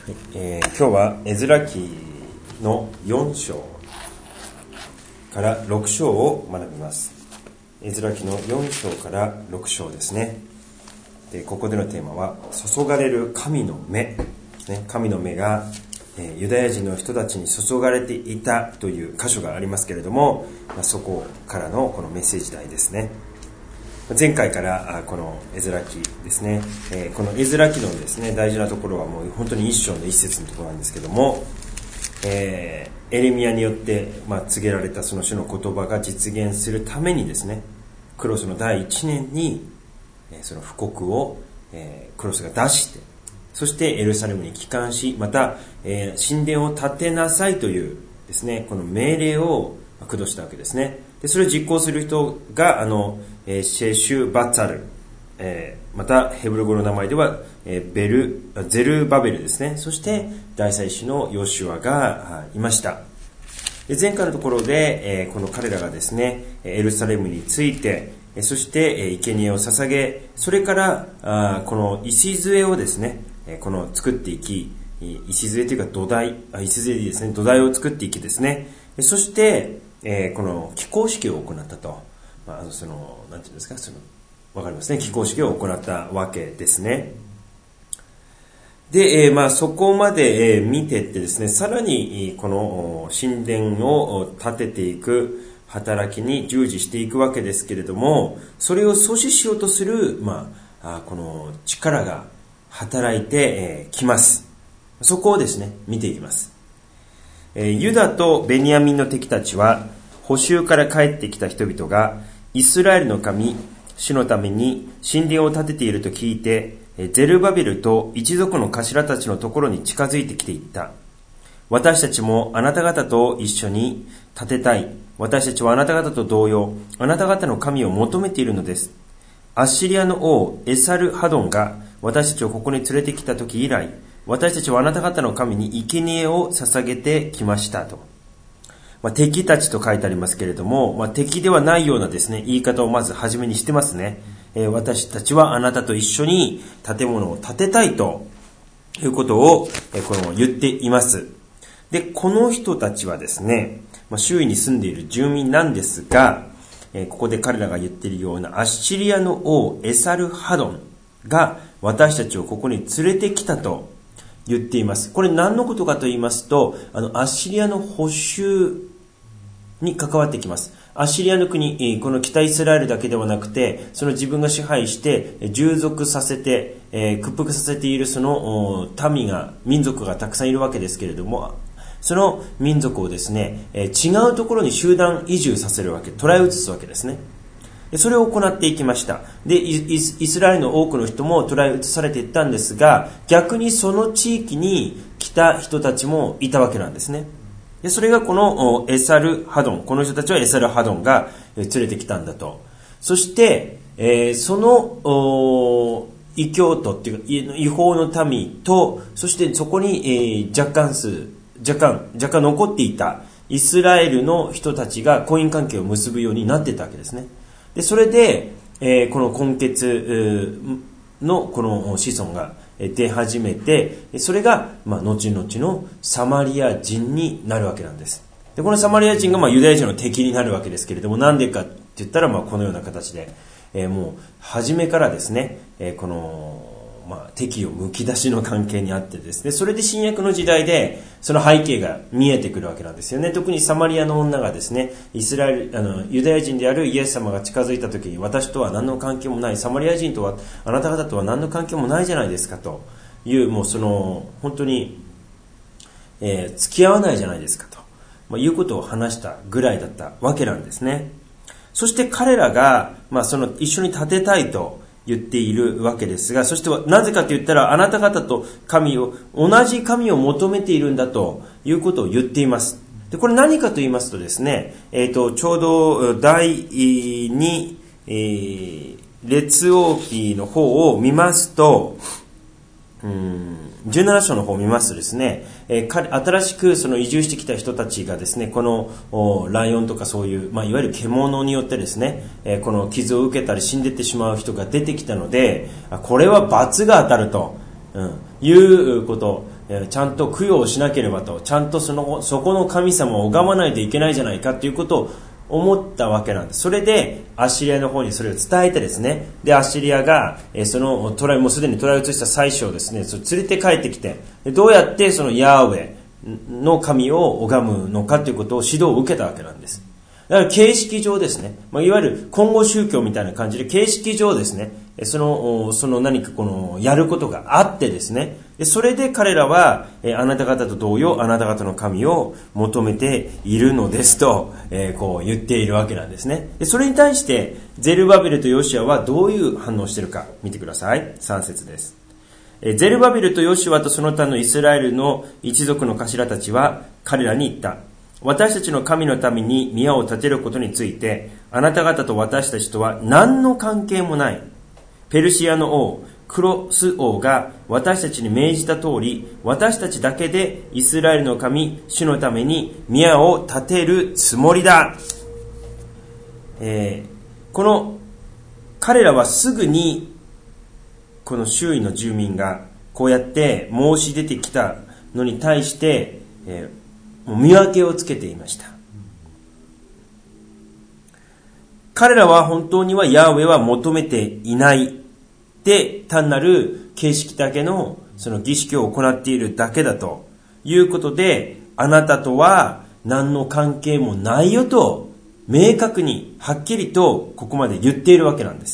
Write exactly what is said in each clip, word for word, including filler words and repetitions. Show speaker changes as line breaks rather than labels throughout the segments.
はいえー、今日はエズラ記のよん章からろく章を学びます。エズラ記のよん章からろく章ですね。でここでのテーマは注がれる神の目、ね、神の目が、えー、ユダヤ人の人たちに注がれていたという箇所がありますけれども、まあ、そこからのこのメッセージ題ですね。前回からこのエズラ記ですね、えー、このエズラ記のですね大事なところはもう本当に一章の一節のところなんですけども、えー、エレミヤによって、まあ、告げられたその主の言葉が実現するためにですね、クロスの第一年に、えー、その布告を、えー、クロスが出して、そしてエルサレムに帰還し、また、えー、神殿を建てなさいというですねこの命令を下したわけですね。でそれを実行する人があの、えー、シェシュバツァル、えー、またヘブル語の名前では、えー、ベルゼルバベルですね。そして大祭司のヨシュアがいました。で前回のところで、えー、この彼らがですねエルサレムについて、そして生贄を捧げ、それからあこの礎をですねこの作っていき、礎というか土台、礎ですね土台を作っていきですね、そしてえー、この起工式を行ったと、まあ、あのそのなんていうんですか、そのわかりますね、起工式を行ったわけですね。で、えー、まあそこまで、えー、見てってですね、さらにこの神殿を建てていく働きに従事していくわけですけれども、それを阻止しようとする、まあ、あこの力が働いてき、えー、ます。そこをですね見ていきます。ユダとベニヤミンの敵たちは、捕囚から帰ってきた人々がイスラエルの神主のために神殿を建てていると聞いて、ゼルバベルと一族の頭たちのところに近づいてきていった。私たちもあなた方と一緒に建てたい。私たちはあなた方と同様、あなた方の神を求めているのです。アッシリアの王エサルハドンが私たちをここに連れてきた時以来、私たちはあなた方の神に生贄を捧げてきましたと。まあ、敵たちと書いてありますけれども、まあ、敵ではないようなですね言い方をまず初めにしてますね。えー、私たちはあなたと一緒に建物を建てたいということを、えー、この言っています。でこの人たちはですね、まあ、周囲に住んでいる住民なんですが、えー、ここで彼らが言っているようなアッシリアの王エサルハドンが私たちをここに連れてきたと言っています。これ何のことかと言いますと、あのアッシリアの捕囚に関わってきます。アッシリアの国、この北イスラエルだけではなくて、その自分が支配して従属させて、えー、屈服させているその民が、民族がたくさんいるわけですけれども、その民族をですね、えー、違うところに集団移住させるわけ、捕らえ移すわけですね。それを行っていきました。で、イスラエルの多くの人も捕らえ移されていったんですが、逆にその地域に来た人たちもいたわけなんですね。で、それがこのエサルハドン、この人たちはエサルハドンが連れてきたんだと。そして、えー、その異教徒っていうか違法の民と、そしてそこに、えー、若干数、若干、若干残っていたイスラエルの人たちが婚姻関係を結ぶようになっていたわけですね。でそれで、えー、この根血のこの子孫が出始めて、それが、まあ、後々のサマリア人になるわけなんです。でこのサマリア人が、まあ、ユダヤ人の敵になるわけですけれども、なんでかって言ったら、まあ、このような形で、えー、もう初めからですね、えー、この、まあ、敵をむき出しの関係にあってですね、それで新約の時代でその背景が見えてくるわけなんですよね。特にサマリアの女がですね、イスラエルあのユダヤ人であるイエス様が近づいた時に、私とは何の関係もない、サマリア人とはあなた方とは何の関係もないじゃないですかという、もうその本当に、えー、付き合わないじゃないですかと、まあ、いうことを話したぐらいだったわけなんですね。そして彼らが、まあ、その一緒に建てたいと言っているわけですが、そしてなぜかと言ったら、あなた方と神を、同じ神を求めているんだということを言っています。でこれ何かと言いますとですね、えー、とちょうど第二、えー、列王記の方を見ますと、うーんじゅうなな章の方を見ますとですね、えー、新しくその移住してきた人たちがですね、このライオンとかそういう、まあ、いわゆる獣によってですね、えー、この傷を受けたり死んでってしまう人が出てきたので、これは罰が当たると、うん、 いうこと、ちゃんと供養しなければと、ちゃんとそのそこの神様を拝まないといけないじゃないかということを思ったわけなんです。それでアッシリアの方にそれを伝えてですね、でアッシリアがその捕らえもうすでに捕らえ移した妻子をですね、それ連れて帰ってきて、どうやってそのヤーウェの神を拝むのかということを指導を受けたわけなんです。だから形式上ですね、まあ、いわゆる混合宗教みたいな感じで形式上ですね、その、その何かこのやることがあってですね、でそれで彼らはえあなた方と同様あなた方の神を求めているのですと、えー、こう言っているわけなんですね。でそれに対してゼルバベルとヨシュアはどういう反応をしているか見てください。さん節です。えゼルバベルとヨシュアとその他のイスラエルの一族の頭たちは彼らに言った。私たちの神のために宮を建てることについてあなた方と私たちとは何の関係もない。ペルシアの王クロス王が私たちに命じた通り、私たちだけでイスラエルの神主のために宮を建てるつもりだ。えー、この彼らはすぐにこの周囲の住民がこうやって申し出てきたのに対して、えー、見分けをつけていました。彼らは本当にはヤーウェは求めていないで、単なる形式だけのその儀式を行っているだけだということで、あなたとは何の関係もないよと明確にはっきりとここまで言っているわけなんです。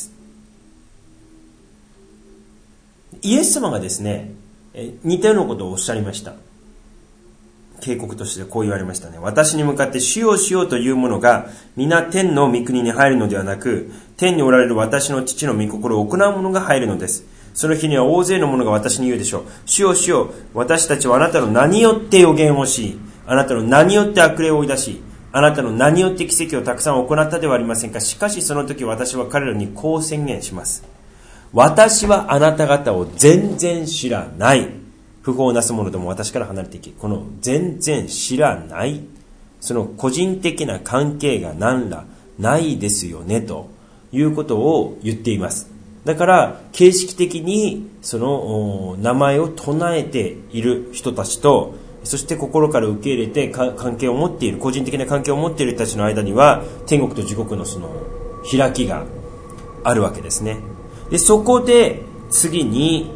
イエス様がですね、似たようなことをおっしゃりました。警告としてこう言われましたね。私に向かって主よ主よというものが皆天の御国に入るのではなく、天におられる私の父の御心を行う者が入るのです。その日には大勢の者が私に言うでしょう。主よ主よ、私たちはあなたの名によって予言をし、あなたの名によって悪霊を追い出し、あなたの名によって奇跡をたくさん行ったではありませんか。しかしその時私は彼らにこう宣言します。私はあなた方を全然知らない。不法なす者ども私から離れていき、この全然知らない、その個人的な関係が何らないですよねということを言っています。だから形式的にその名前を唱えている人たちと、そして心から受け入れて関係を持っている、個人的な関係を持っている人たちの間には天国と地獄のその開きがあるわけですね。でそこで次に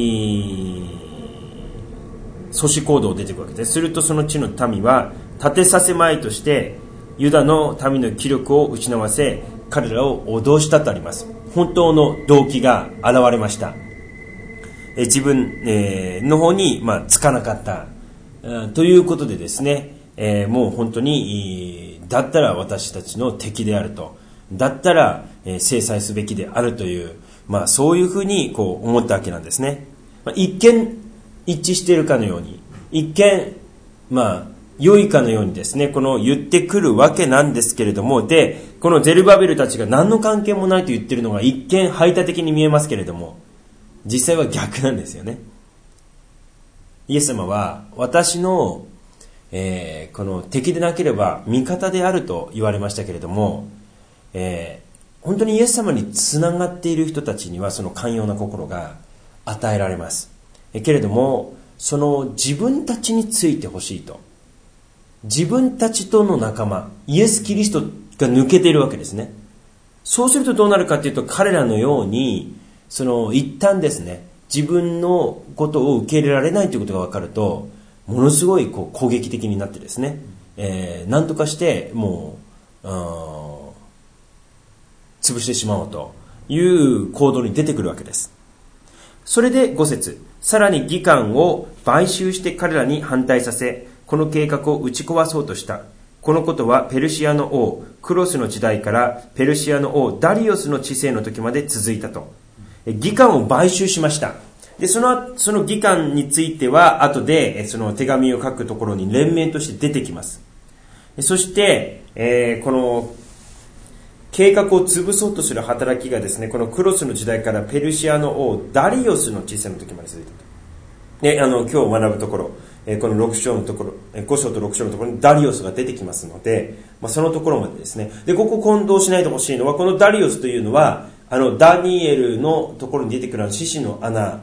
阻止行動を出てくるわけです。するとその地の民は立てさせまいとしてユダの民の気力を失わせ、彼らを脅したとあります。本当の動機が現れました。え自分、えー、の方に、まあ、つかなかったということでですね、えー、もう本当にだったら私たちの敵であると、だったら、えー、制裁すべきであるという、まあ、そういうふうにこう思ったわけなんですね。まあ、一見一致しているかのように、一見まあ良いかのようにですね、この言ってくるわけなんですけれども、でこのゼルバベルたちが何の関係もないと言っているのが一見排他的に見えますけれども、実際は逆なんですよね。イエス様は私の、えー、この敵でなければ味方であると言われましたけれども、えー、本当にイエス様につながっている人たちにはその寛容な心が与えられます。けれどもその自分たちについてほしいと、自分たちとの仲間イエス・キリストが抜けているわけですね。そうするとどうなるかというと、彼らのようにその一旦ですね、自分のことを受け入れられないということが分かると、ものすごいこう攻撃的になってですね、えー、何とかしてもう潰してしまおうという行動に出てくるわけです。それでご節、さらに議官を買収して彼らに反対させ、この計画を打ち壊そうとした。このことはペルシアの王クロスの時代からペルシアの王ダリオスの治世の時まで続いたと。議官を買収しました。でそのその議官については後でその手紙を書くところに連盟として出てきます。そして、えー、この計画を潰そうとする働きがですね、このクロスの時代からペルシアの王ダリオスの治世の時まで続いたと。で、あの今日学ぶところ、えこのろく章のところ、ご章とろく章のところにダリオスが出てきますので、まあ、そのところまでですね。で、ここ混同しないでほしいのは、このダリオスというのはあのダニエルのところに出てくる獅子の穴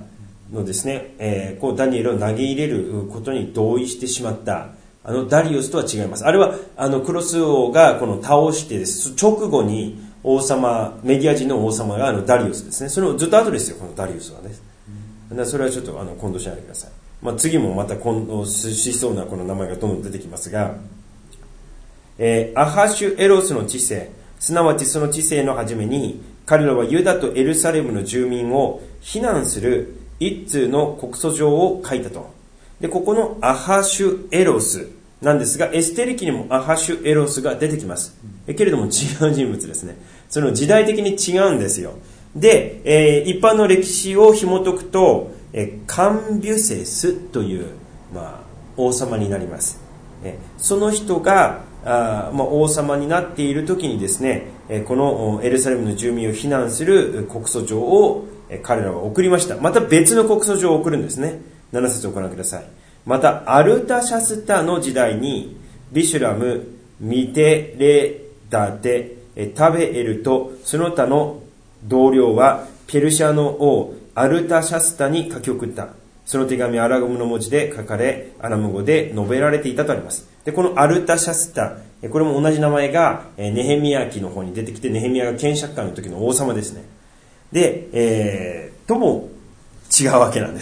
のですね、えー、こうダニエルを投げ入れることに同意してしまったあのダリオスとは違います。あれはあのクロス王がこの倒してです、直後に王様、メディア人の王様があのダリオスですね。そのずっと後ですよ、このダリオスはね。だそれはちょっとあの混同しないでください。まあ、次もまた混同しそうなこの名前がどんどん出てきますが、えー、アハシュエロスの治世、すなわちその治世の初めに、彼らはユダとエルサレムの住民を非難する一通の告訴状を書いたと。で、ここのアハシュエロスなんですが、エステル記にもアハシュエロスが出てきます。えけれども違う人物ですね。その時代的に違うんですよ。で、えー、一般の歴史を紐解くと、えー、カンビュセスという、まあ、王様になります。えー、その人があ、まあ、王様になっている時にですね、えー、このエルサレムの住民を非難する告訴状を、えー、彼らは送りました。また別の告訴状を送るんですね。なな節をご覧ください。またアルタシャスタの時代にビシュラム、ミテレダテ、タベエルとその他の同僚はペルシャの王アルタシャスタに書き送った。その手紙はアラムの文字で書かれ、アラム語で述べられていたとあります。で、このアルタシャスタ、これも同じ名前がネヘミヤ記の方に出てきて、ネヘミヤが検釈官の時の王様ですね。で、えー、とも違うわけなんです。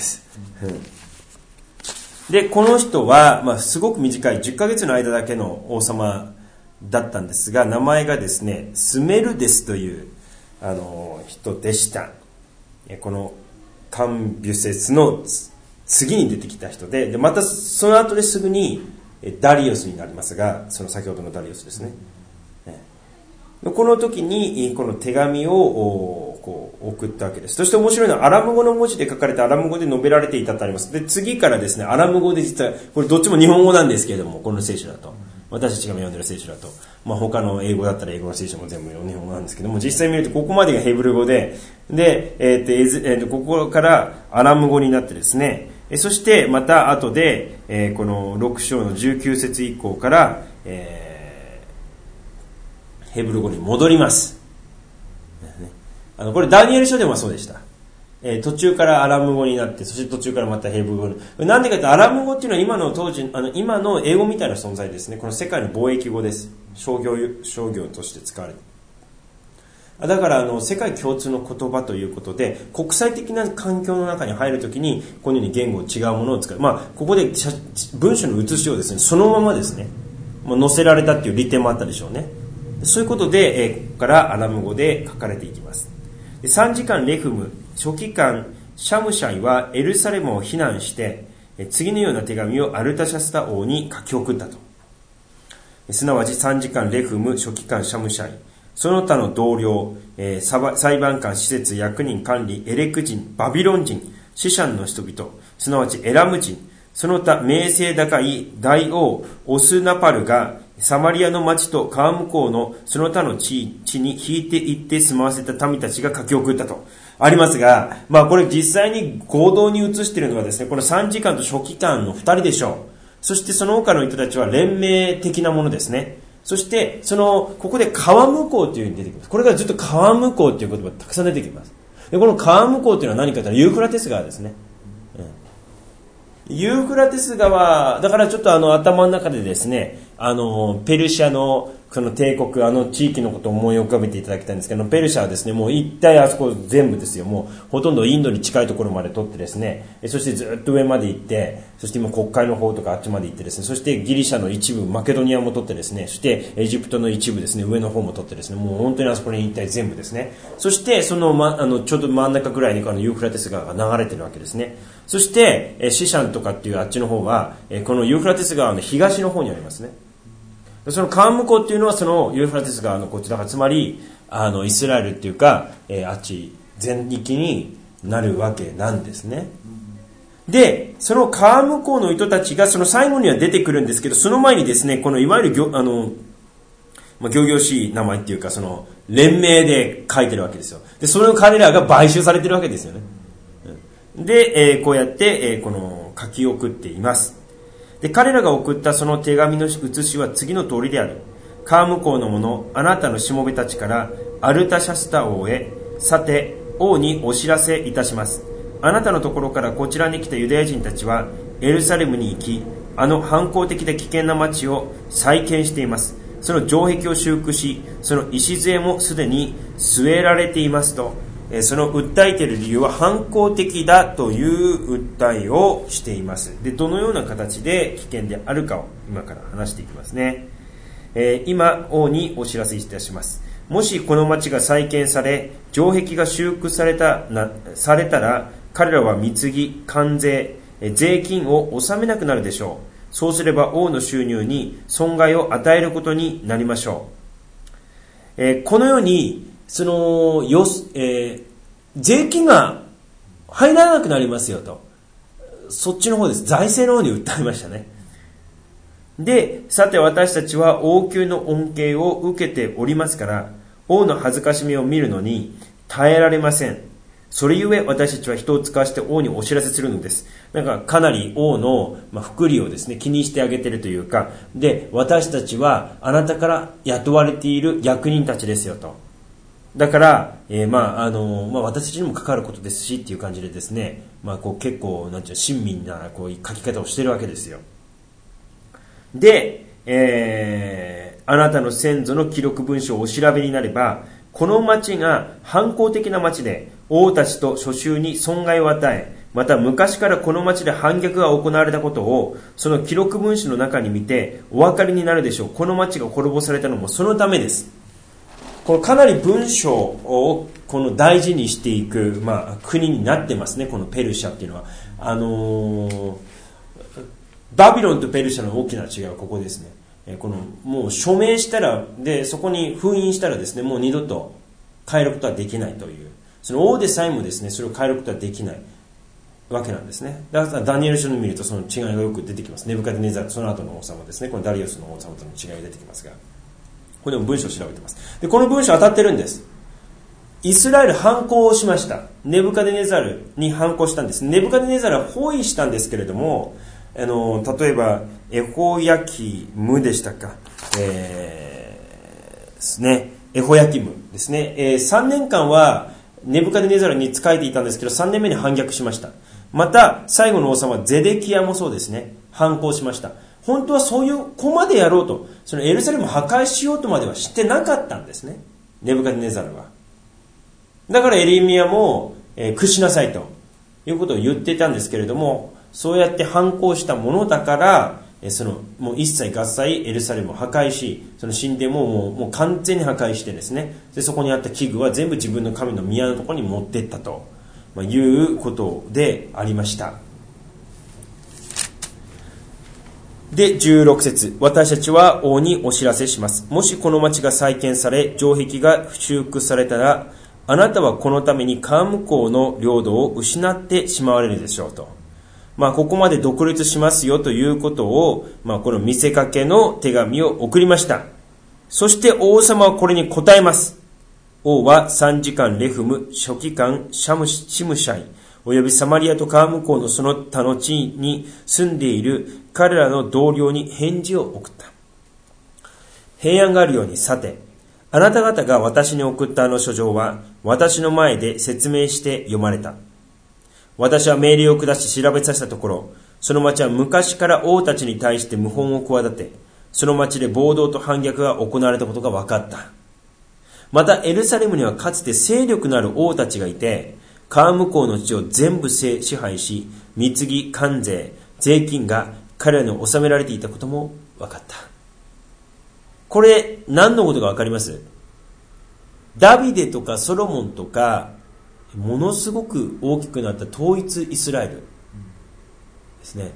で、この人は、まあ、すごく短いじゅっかげつの間だけの王様だったんですが、名前がですね、スメルデスというあの人でした。このカンビュセスの次に出てきた人で、でまたその後ですぐにダリオスになりますが、その先ほどのダリオスですね。この時にこの手紙をこう送ったわけです。そして面白いのはアラム語の文字で書かれたアラム語で述べられていたとあります。で、次からですね、アラム語で実は、これどっちも日本語なんですけれども、この聖書だと。私たちが読んでる聖書だと。まあ他の英語だったら英語の聖書も全部日本語なんですけども、実際見るとここまでがヘブル語で、で、えーとえーと、ここからアラム語になってですね、そしてまた後で、えー、このろく章のじゅうきゅう節以降から、えーヘブル語に戻ります。あのこれダニエル書でもそうでした。えー、途中からアラム語になって、そして途中からまたヘブル語に。なんでかというとアラム語っていうのは今の当時、あの今の英語みたいな存在ですね。この世界の貿易語です。商業商業として使われる。だからあの世界共通の言葉ということで、国際的な環境の中に入るときにこのように言語違うものを使う。まあここで文章の写しをですね、そのままですね、まあ、載せられたっていう利点もあったでしょうね。そういうことで、えー、ここからアラム語で書かれていきます。でさんじかんレフム、書記官シャムシャイはエルサレムを非難して、えー、次のような手紙をアルタシャスタ王に書き送ったと。すなわちさんじかんレフム、書記官シャムシャイ、その他の同僚、えー、裁判官、施設、役人、管理、エレク人、バビロン人、シシャンの人々、すなわちエラム人、その他名声高い大王オスナパルがサマリアの町と川向こうのその他の地地に引いて行って住まわせた民たちが書き送ったとありますが、まあこれ実際に合同に移しているのはですね、このさんじかんと書記官のふたりでしょう。そしてその他の人たちは連盟的なものですね。そしてそのここで川向こうという風に出てきます。これからずっと川向こうという言葉がたくさん出てきます。でこの川向こうというのは何かというとユーフラテス川ですね。ユーフラテス川だからちょっとあの頭の中でですね、あのペルシャのその帝国、あの地域のことを思い浮かべていただきたいんですけど、ペルシャはですね、もう一体あそこ全部ですよ、もうほとんどインドに近いところまで取ってですね、そしてずっと上まで行って、そして今国会の方とかあっちまで行ってですね、そしてギリシャの一部、マケドニアも取ってですね、そしてエジプトの一部ですね、上の方も取ってですね、もう本当にあそこに一体全部ですね、そしてその、ま、あのちょうど真ん中ぐらいにこのユーフラテス川が流れてるわけですね。そしてシシャンとかっていうあっちの方はこのユーフラテス川の東の方にありますね。その川向こうっていうのはそのユーフラテス川のこちらがつまりあのイスラエルっていうか、えー、あっち全域になるわけなんですね。でその川向こうの人たちがその最後には出てくるんですけど、その前にですね、このいわゆるぎょあのまあ、仰々しい名前っていうかその連名で書いてるわけですよ。でそれを彼らが買収されてるわけですよね。で、えー、こうやって、えー、この書き送っています。で彼らが送ったその手紙の写しは次の通りである。川向こうの者、あなたのしもべたちからアルタシャスタ王へ、さて王にお知らせいたします。 あなたのところからこちらに来たユダヤ人たちはエルサレムに行き、あの反抗的で危険な町を再建しています。その城壁を修復し、その礎もすでに据えられていますと、その訴えている理由は反抗的だという訴えをしています。で、どのような形で危険であるかを今から話していきますね。えー、今王にお知らせいたします。もしこの町が再建され、城壁が修復されたなされたら、彼らは貢ぎ、関税、税金を納めなくなるでしょう。そうすれば王の収入に損害を与えることになりましょう。えー、このようにそのよ、えー、税金が入らなくなりますよと、そっちの方です。財政の方に訴えましたね。で、さて私たちは王宮の恩恵を受けておりますから、王の恥ずかしみを見るのに耐えられません。それゆえ私たちは人を使わせて王にお知らせするのです。なんかかなり王の、まあ、福利をですね気にしてあげているというか、で、私たちはあなたから雇われている役人たちですよと。だから、えー、まああのまあ私たちにも関わることですしっていう感じでですね、まあこう結構なんていう親身なこういう書き方をしているわけですよ。で、えー、あなたの先祖の記録文書をお調べになれば、この町が反抗的な町で王たちと諸衆に損害を与え、また昔からこの町で反逆が行われたことをその記録文書の中に見てお分かりになるでしょう。この町が滅ぼされたのもそのためです。このかなり文章をこの大事にしていく、まあ、国になってますね。このペルシャっていうのはあのー、バビロンとペルシャの大きな違いはここですね。このもう署名したらでそこに封印したらですね、もう二度と変えることはできないという、その王でさえもですねそれを変えることはできないわけなんですね。だからダニエル書を見るとその違いがよく出てきます。ネブカデネザル、その後の王様ですね、このダリオスの王様との違いが出てきますが、これでも文章を調べてます。で、この文章当たってるんです。イスラエル反抗をしました。ネブカデネザルに反抗したんです。ネブカデネザルは包囲したんですけれども、あの例えばエホヤキムでしたか、えー、ですね、エホヤキムですね、えー、さんねんかんはネブカデネザルに仕えていたんですけど、さんねんめに反逆しました。また最後の王様ゼデキヤもそうですね、反抗しました。本当はそういうこまでやろうと、そのエルサレムを破壊しようとまではしてなかったんですね、ネブカデネザルは。だからエレミヤも、えー、屈しなさいということを言っていたんですけれども、そうやって反抗したものだから、そのもう一切合切エルサレムを破壊し、その神殿ももう、もう完全に破壊してですね、でそこにあった器具は全部自分の神の宮のところに持っていったということでありました。で、じゅうろく節、私たちは王にお知らせします。もしこの町が再建され、城壁が修復されたら、あなたはこのために川向こうの領土を失ってしまわれるでしょうと。まあ、ここまで独立しますよということを、まあ、この見せかけの手紙を送りました。そして王様はこれに答えます。王は参事官レフム、書記官シャムシムシャイ、およびサマリアと川向こうのその他の地に住んでいる彼らの同僚に返事を送った。平安があるように、さて、あなた方が私に送ったあの書状は、私の前で説明して読まれた。私は命令を下し調べさせたところ、その町は昔から王たちに対して謀反を企て、その町で暴動と反逆が行われたことが分かった。またエルサレムにはかつて勢力のある王たちがいて、川向こうの地を全部支配し、貢ぎ、関税、税金が彼らに納められていたことも分かった。これ何のことか分かります？ダビデとかソロモンとかものすごく大きくなった統一イスラエルですね。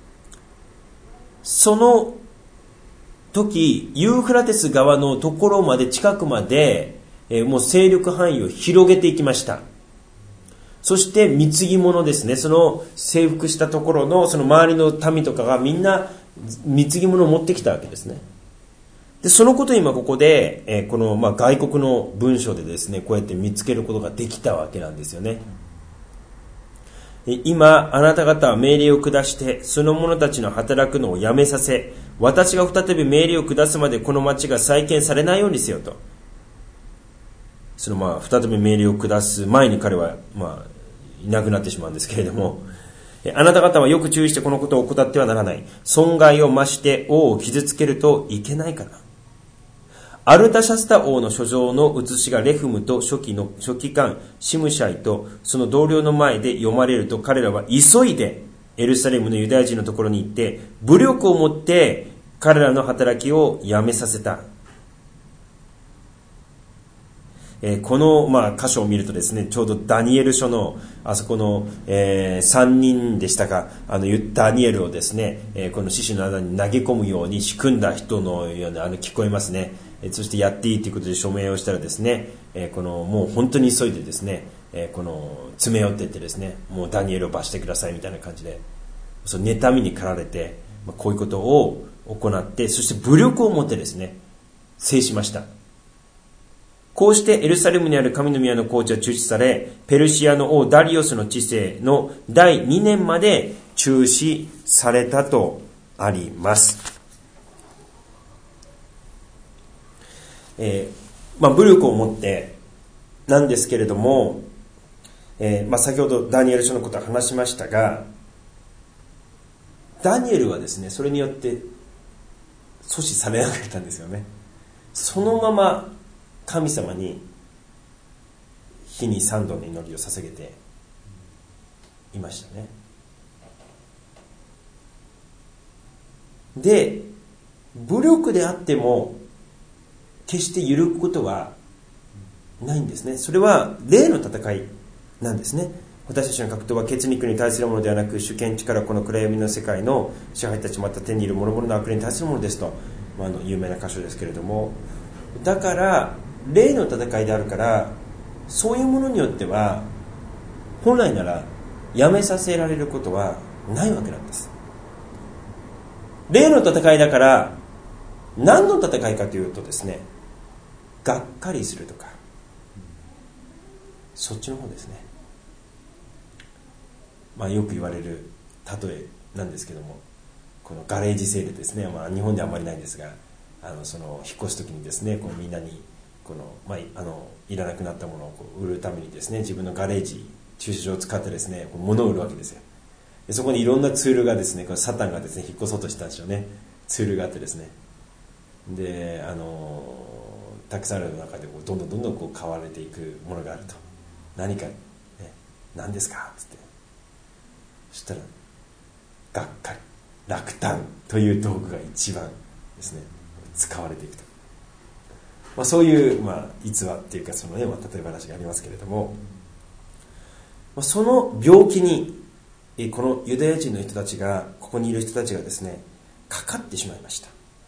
その時ユーフラテス川のところまで近くまで、えー、もう勢力範囲を広げていきました。そして貢ぎ物ですね、その征服したところのその周りの民とかがみんな貢ぎ物を持ってきたわけですね。でそのことを今ここで、えー、この、まあ、外国の文書でですね、こうやって見つけることができたわけなんですよね。今あなた方は命令を下してその者たちの働くのをやめさせ、私が再び命令を下すまでこの町が再建されないようにせよと。そのまあ再び命令を下す前に彼はまあいなくなってしまうんですけれども、あなた方はよく注意してこのことを怠ってはならない。損害を増して王を傷つけるといけないから。アルタシャスタ王の書状の写しがレフムと書記の書記官シムシャイとその同僚の前で読まれると、彼らは急いでエルサレムのユダヤ人のところに行って武力を持って彼らの働きをやめさせた。えー、この、まあ、箇所を見るとですね、ちょうどダニエル書のあそこの、えー、さんにんでしたか、あのダニエルをですね、えー、この獅子の穴に投げ込むように仕組んだ人のようなあの聞こえますね。えー、そしてやっていいということで署名をしたらですね、えー、このもう本当に急いでですね、えー、この詰め寄っていってですね、もうダニエルを罰してくださいみたいな感じで、その妬みに駆られて、まあ、こういうことを行って、そして武力を持ってですね制しました。こうしてエルサレムにある神の宮の工事は中止され、ペルシアの王ダリオスの治世のだいにねんまで中止されたとあります。えーまあ、武力を持ってなんですけれども、えーまあ、先ほどダニエル書のことを話しましたが、ダニエルはですねそれによって阻止されなかったんですよね。そのまま神様に日に三度の祈りを捧げていましたね。で、武力であっても決して揺るぐことはないんですね。それは霊の戦いなんですね。私たちの格闘は血肉に対するものではなく、主権力この暗闇の世界の支配たちまた手にいる諸々の悪霊に対するものですと、まあ、あの有名な箇所ですけれども、だから霊の戦いであるから、そういうものによっては本来ならやめさせられることはないわけなんです。霊の戦いだから何の戦いかというとですね、がっかりするとかそっちの方ですね。まあよく言われる例えなんですけども、このガレージセールですね、まあ、日本ではあまりないんですが、あのその引っ越す時にですね、こうみんなにこの、まあ、あのいらなくなったものをこう売るためにですね、自分のガレージ駐車場を使ってですね物を売るわけですよ。でそこにいろんなツールがですね、このサタンがですね引っ越そうとしたんでしょうね。ツールがあってですね、であのたくさんある中でこうどんどんどんどんこう買われていくものがあると、何か、ね、何ですかっつって、そしたらがっかり落胆という道具が一番ですね使われていくと、まあ、そういう、まあ、逸話っていうかその、ねまあ、例え話がありますけれども、まあ、その病気にこのユダヤ人の人たちが、ここにいる人たちがですねかかってしまいました。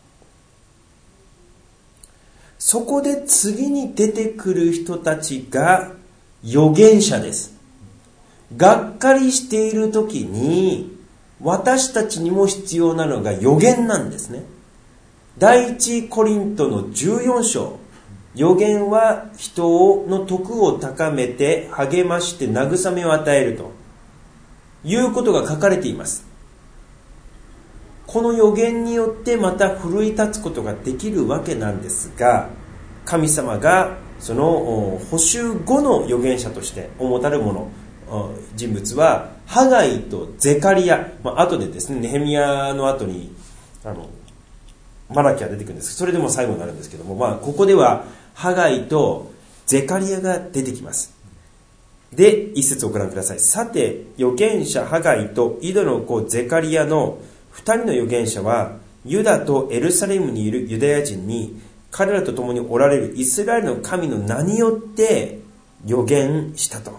そこで次に出てくる人たちが預言者です。がっかりしている時に私たちにも必要なのが預言なんですね。第一コリントのじゅうよん章、預言は人の徳を高めて励まして慰めを与えるということが書かれています。この預言によってまた奮い立つことができるわけなんですが、神様がその補修後の預言者として主たるもの人物はハガイとゼカリア、まあ後でですねネヘミヤの後にあのマラキが出てくるんです。それでも最後になるんですけども、まあここではハガイとゼカリアが出てきます。で一節をご覧ください。さて預言者ハガイとイドの子ゼカリアの二人の預言者はユダとエルサレムにいるユダヤ人に彼らと共におられるイスラエルの神の名によって預言したと。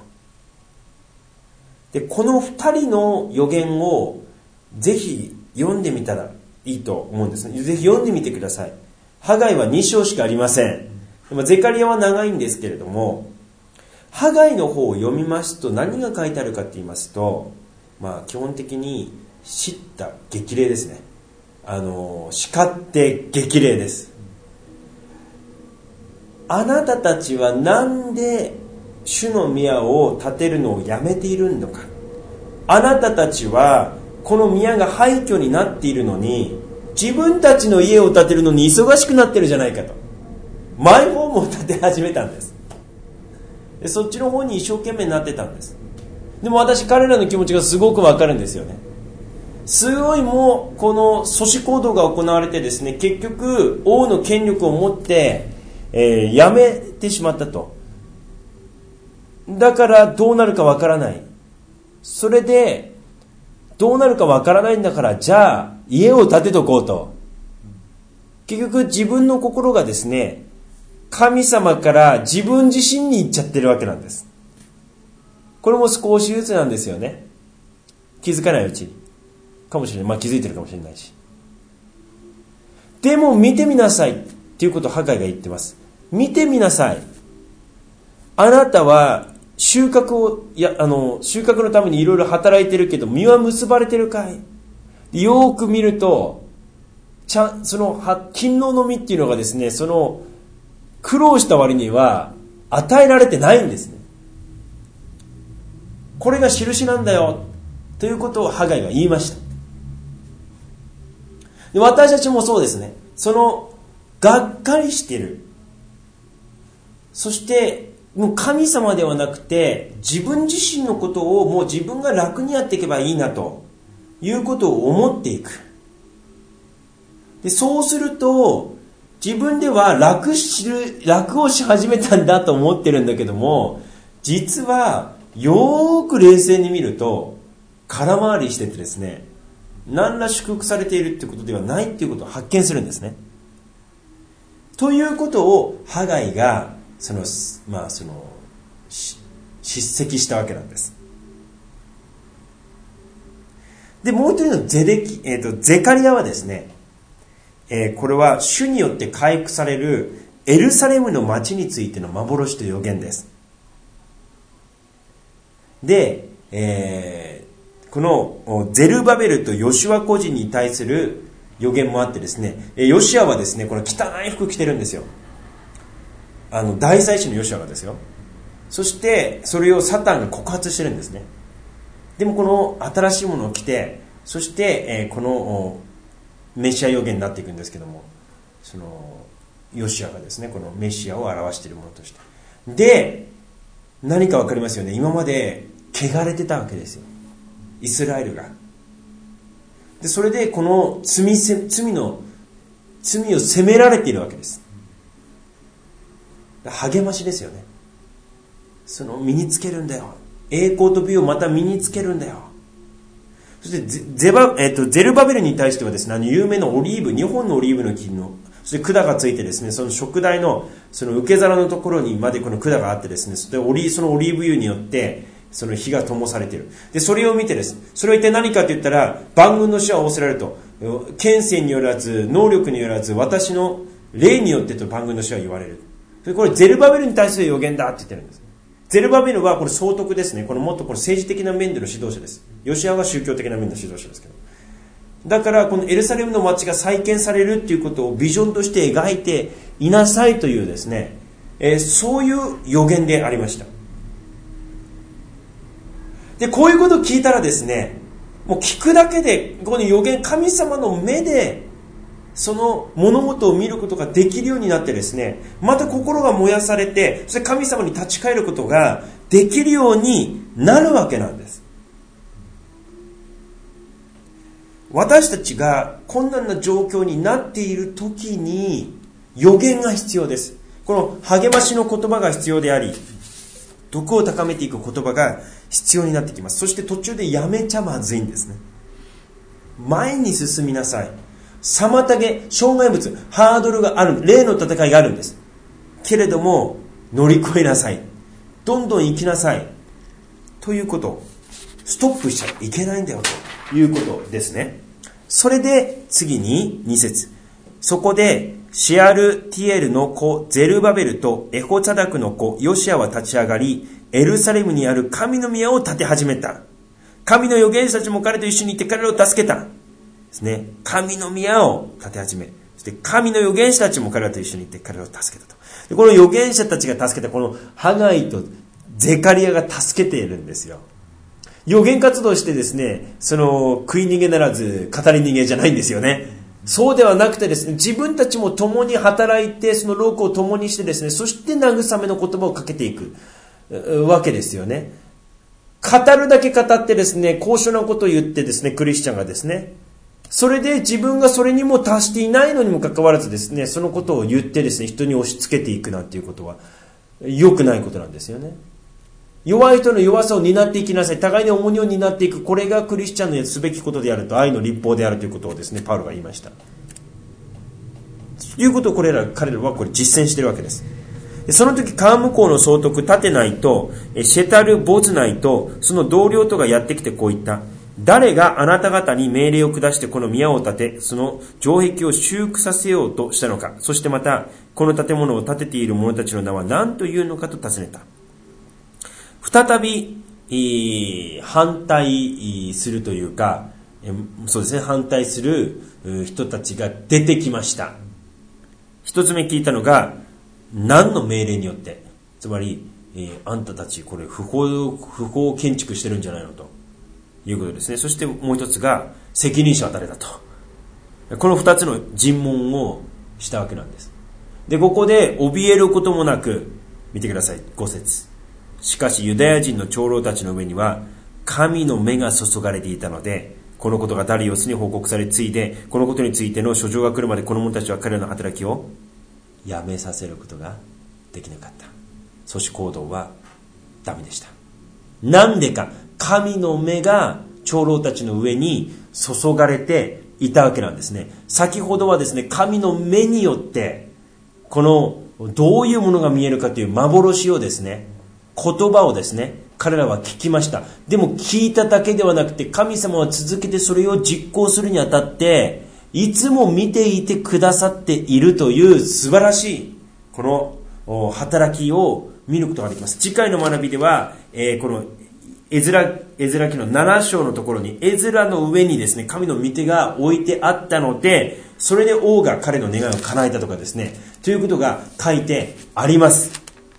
でこの二人の預言をぜひ読んでみたらいいと思うんですね。ぜひ読んでみてください。ハガイはに章しかありません。でもゼカリアは長いんですけれども、ハガイの方を読みますと何が書いてあるかと言いますと、まあ基本的に叱咤激励ですね。あの叱って激励です。あなたたちはなんで主の宮を建てるのをやめているのか。あなたたちはこの宮が廃墟になっているのに自分たちの家を建てるのに忙しくなってるじゃないかと、マイホームを建て始めたんです。でそっちの方に一生懸命になってたんです。 でも私彼らの気持ちがすごくわかるんですよね。すごいもうこの阻止行動が行われてですね、結局王の権力を持って、えー、やめてしまったと。だからどうなるかわからない。それでどうなるかわからないんだから、じゃあ家を建てとこうと。結局自分の心がですね、神様から自分自身に行っちゃってるわけなんです。これも少しずつなんですよね。気づかないうちにかもしれない。まあ気づいてるかもしれないし。でも見てみなさいっていうことをハガイが言ってます。見てみなさい。あなたは収穫をいやあの収穫のためにいろいろ働いてるけど、実は結ばれてるかい。よく見ると、ちゃんその勤労の実っていうのがですね、その苦労した割には与えられてないんですね。これが印なんだよということをハガイが言いました。で、私たちもそうですね。そのがっかりしている、そしてもう神様ではなくて自分自身のことをもう自分が楽にやっていけばいいなということを思っていく。で、そうすると自分では楽しる楽をし始めたんだと思ってるんだけども、実はよーく冷静に見ると空回りしててですね、何ら祝福されているってことではないっていうことを発見するんですね。ということをハガイがそのまあその叱責したわけなんです。で、もう一人のゼデキ、えーと、ゼカリアはですね、えー、これは主によって回復されるエルサレムの町についての幻と予言です。で、えー、このゼルバベルとヨシュア個人に対する予言もあってですね、ヨシュアはですね、この汚い服着てるんですよ。あの大祭司のヨシュアがですよ。そしてそれをサタンが告発してるんですね。でもこの新しいものを着て、そして、えー、このメシア予言になっていくんですけども、そのヨシュアがですね、このメシアを表しているものとして、で何か分かりますよね。今まで汚れてたわけですよ、イスラエルが。でそれでこの罪、罪の罪を責められているわけです。励ましですよね。その身につけるんだよ、栄光と美をまた身につけるんだよ。そしてゼバ、えー、とゼルバベルに対してはですね、あの有名なオリーブ、日本のオリーブの木の、そして管がついてですね、その食台のその受け皿のところにまでこの管があってですね、そしてオリそのオリーブ油によってその火が灯されている。でそれを見てです、それは一体何かと言ったら、万軍の主は仰せられると、権勢によらず能力によらず私の霊によってと万軍の主は言われる。これゼルバベルに対する予言だって言ってるんです。ゼルバベルはこれ総督ですね。このもっとこれ政治的な面での指導者です。ヨシアは宗教的な面での指導者ですけど、だからこのエルサレムの町が再建されるっていうことをビジョンとして描いていなさいというですね、えー、そういう予言でありました。でこういうことを聞いたらですね、もう聞くだけでこの予言、神様の目でその物事を見ることができるようになってですね、また心が燃やされて、そして神様に立ち返ることができるようになるわけなんです。私たちが困難な状況になっている時に予言が必要です。この励ましの言葉が必要であり、徳を高めていく言葉が必要になってきます。そして途中でやめちゃまずいんですね。前に進みなさい。妨げ、障害物、ハードルがある、霊の戦いがあるんです。けれども乗り越えなさい。どんどん生きなさい。ということ。ストップしちゃいけないんだよということですね。それで次にに節。そこでシアルティエルの子ゼルバベルとエホチャダクの子ヨシアは立ち上がり、エルサレムにある神の宮を建て始めた。神の預言者たちも彼と一緒にいて彼らを助けた。ですね。神の宮を建て始め、そして神の預言者たちも彼らと一緒にいて彼らを助けたと。でこの預言者たちが助けたこのハガイとゼカリアが助けているんですよ。預言活動してですね、その食い逃げならず語り逃げじゃないんですよね。そうではなくてですね、自分たちも共に働いて、その労苦を共にしてですね、そして慰めの言葉をかけていくわけですよね。 語るだけ語ってですね、高尚なことを言ってですね、クリスチャンがですね、それで自分がそれにも達していないのにもかかわらずですね、そのことを言ってですね、人に押し付けていくなんていうことは良くないことなんですよね。弱い人の弱さを担っていきなさい。互いに重荷を担っていく。これがクリスチャンのすべきことであると、愛の立法であるということをですね、パウロが言いました。ということをこれら彼らはこれ実践しているわけです。その時カーム校の総督タテナイとシェタル・ボズナイとその同僚とがやってきてこう言った。誰があなた方に命令を下してこの宮を建て、その城壁を修復させようとしたのか。そしてまたこの建物を建てている者たちの名は何というのかと尋ねた。再び、えー、反対するというか、えー、そうですね、反対する人たちが出てきました。一つ目聞いたのが、何の命令によって、つまり、えー、あんたたちこれ不法、不法建築してるんじゃないのということですね。そしてもう一つが、責任者は誰だと。この二つの尋問をしたわけなんです。で、ここで怯えることもなく、見てください、ご節。しかしユダヤ人の長老たちの上には神の目が注がれていたので、このことがダリオスに報告され、ついでこのことについての書状が来るまでこの者たちは彼らの働きをやめさせることができなかった。阻止行動はダメでした。なんでか、神の目が長老たちの上に注がれていたわけなんですね。先ほどはですね、神の目によってこのどういうものが見えるかという幻をですね、言葉をですね、彼らは聞きました。でも聞いただけではなくて、神様は続けてそれを実行するにあたっていつも見ていてくださっているという素晴らしいこの働きを見ることができます。次回の学びでは、えー、このエズラ、エズラ記のなな章のところにエズラの上にですね、神の御手が置いてあったので、それで王が彼の願いを叶えたとかですね、ということが書いてあります。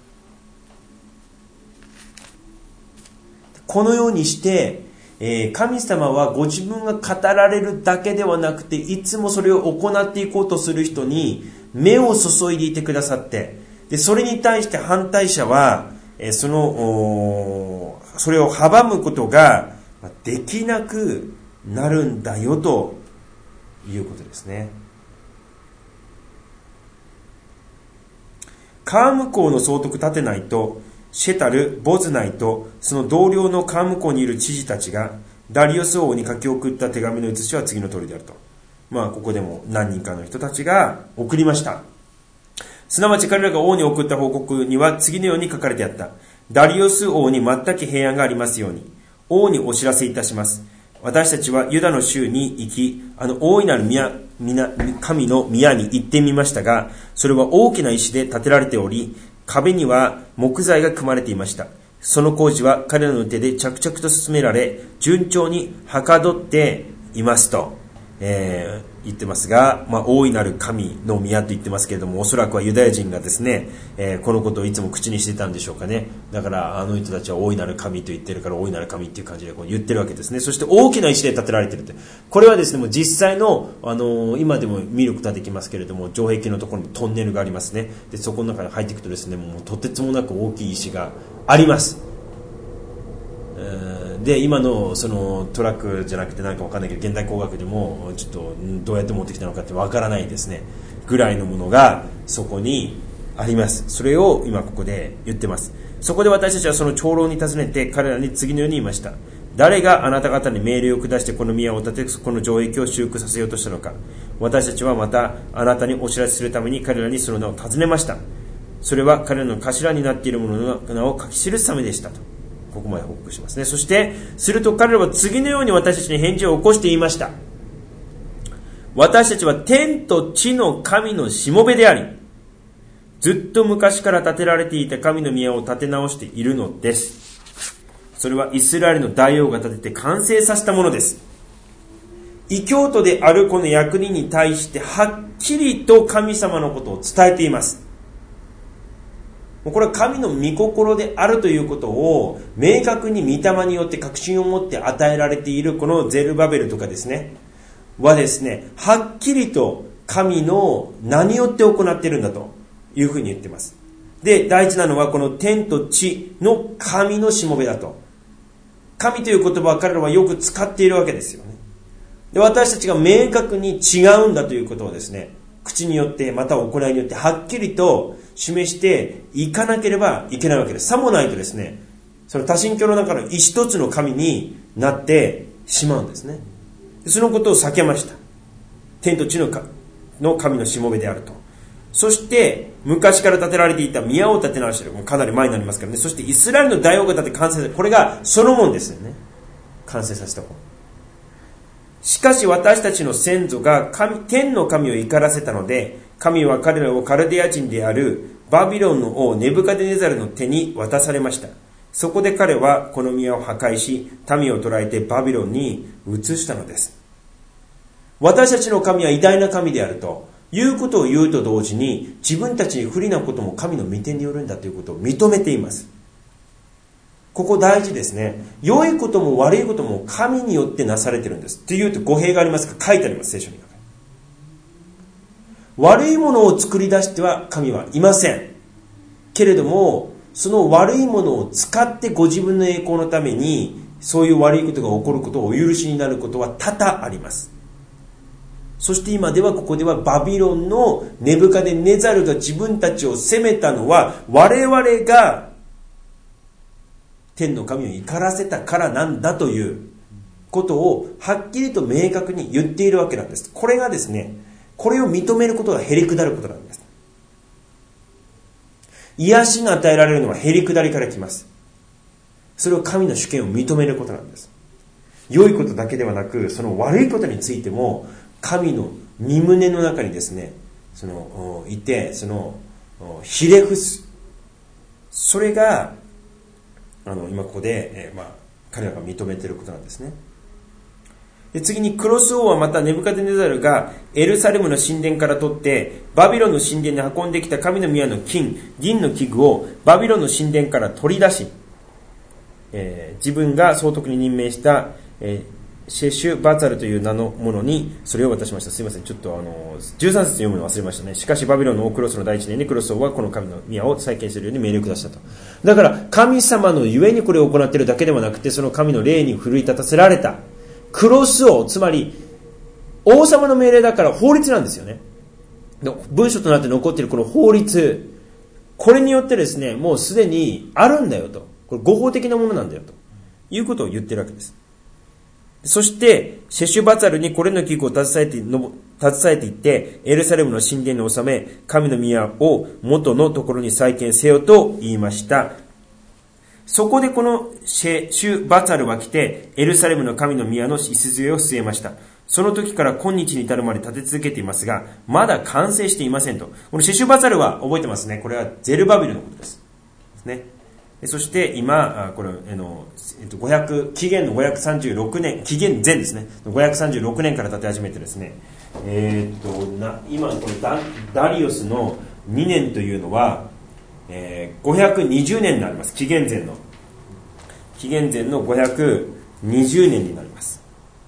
このようにして、えー、神様はご自分が語られるだけではなくて、いつもそれを行っていこうとする人に目を注いでいてくださって、でそれに対して反対者は、えー、そのそれを阻むことができなくなるんだよということですね。カーム校の総督立てないとシェタル・ボズナイとその同僚のカーム校にいる知事たちがダリオス王に書き送った手紙の写しは次の通りであると。まあここでも何人かの人たちが送りました。すなわち彼らが王に送った報告には次のように書かれてあった。ダリオス王に全く平安がありますように。王にお知らせいたします。私たちはユダの州に行き、あの大いなる宮、宮、神の宮に行ってみましたが、それは大きな石で建てられており、壁には木材が組まれていました。その工事は彼らの手で着々と進められ、順調にはかどっていますと、えー、言ってますが、まあ、大いなる神の宮と言ってますけれども、おそらくはユダヤ人がですね、えー、このことをいつも口にしてたんでしょうかね。だからあの人たちは大いなる神と言ってるから、大いなる神っていう感じでこう言ってるわけですね。そして大きな石で建てられているって、これはですね、もう実際の、あのー、今でも見ることができますけれども、城壁のところにトンネルがありますね。でそこの中に入っていくとですね、もうとてつもなく大きい石があります。で今のそのトラックじゃなくて何か分かんないけど、現代工学でもちょっとどうやって持ってきたのかって分からないですねぐらいのものがそこにあります。それを今ここで言ってます。そこで私たちはその長老に尋ねて彼らに次のように言いました。誰があなた方に命令を下してこの宮を建てこの城壁を修復させようとしたのか。私たちはまたあなたにお知らせするために彼らにその名を尋ねました。それは彼らの頭になっている者の名を書き記すためでしたと。ここまで報告しますね。そしてすると彼らは次のように私たちに返事を起こして言いました。私たちは天と地の神のしもべであり、ずっと昔から建てられていた神の宮を建て直しているのです。それはイスラエルの大王が建てて完成させたものです。異教徒であるこの役人に対してはっきりと神様のことを伝えています。これは神の御心であるということを明確に御霊によって確信を持って与えられているこのゼルバベルとかですねはですね、はっきりと神の名によって行っているんだというふうに言っています。で、大事なのはこの天と地の神のしもべだと神という言葉は彼らはよく使っているわけですよね。で、私たちが明確に違うんだということをですね、口によってまた行いによってはっきりと示していかなければいけないわけです。さもないとですね、その多神教の中の一つの神になってしまうんですね。そのことを避けました。天と地の神のしもべであると。そして昔から建てられていた宮を建て直している。かなり前になりますからね。そしてイスラエルの大王が建て完成させた。これがソロモンですよね。完成させた方。しかし私たちの先祖が神天の神を怒らせたので、神は彼らをカルデア人であるバビロンの王ネブカデネザルの手に渡されました。そこで彼はこの宮を破壊し、民を捕らえてバビロンに移したのです。私たちの神は偉大な神であるということを言うと同時に、自分たちに不利なことも神の御手によるんだということを認めています。ここ大事ですね。良いことも悪いことも神によってなされているんです。というと語弊がありますか？書いてあります、聖書に。悪いものを作り出しては神はいません。けれども、その悪いものを使ってご自分の栄光のために、そういう悪いことが起こることをお許しになることは多々あります。そして今ではここではバビロンのネブカデネザルが自分たちを責めたのは、我々が天の神を怒らせたからなんだということをはっきりと明確に言っているわけなんです。これがですね、これを認めることがへりくだることなんです。癒しが与えられるのはへりくだりから来ます。それを神の主権を認めることなんです。良いことだけではなく、その悪いことについても神の御胸の中にですね、そのいて、そのひれ伏す。それがあの今ここで、えーまあ、彼らが認めていることなんですね。で、次にクロス王はまたネブカデネザルがエルサレムの神殿から取ってバビロンの神殿に運んできた神の宮の金、銀の器具をバビロンの神殿から取り出し、えー、自分が総督に任命した、えーシェシュバツァルという名のものにそれを渡しました。すいません、ちょっとあのじゅうさん節読むの忘れましたね。しかしバビロンの王クロスの第一年にクロス王はこの神の宮を再建するように命令を下したと。だから神様のゆえにこれを行っているだけではなくて、その神の霊に奮い立たせられたクロス王、つまり王様の命令だから法律なんですよね。文書となって残っているこの法律、これによってですね、もうすでにあるんだよと、これ合法的なものなんだよということを言っているわけです。そして、シェシュバツァルにこれの器具を携えて、携えていって、エルサレムの神殿に収め、神の宮を元のところに再建せよと言いました。そこでこのシェシュバツァルは来て、エルサレムの神の宮の礎を据えました。その時から今日に至るまで立て続けていますが、まだ完成していませんと。このシェシュバツァルは覚えてますね。これはゼルバビルのことです。ですね。そして今、これ、あの、えっと、ごひゃく、紀元のごひゃくさんじゅうろくねん、紀元前ですね。ごひゃくさんじゅうろくねんから建て始めてですね、えー、っと、な、今、この ダ, ダリオスのにねんというのは、えー、ごひゃくにじゅうねんになります。紀元前の。紀元前のごひゃくにじゅうねんになります。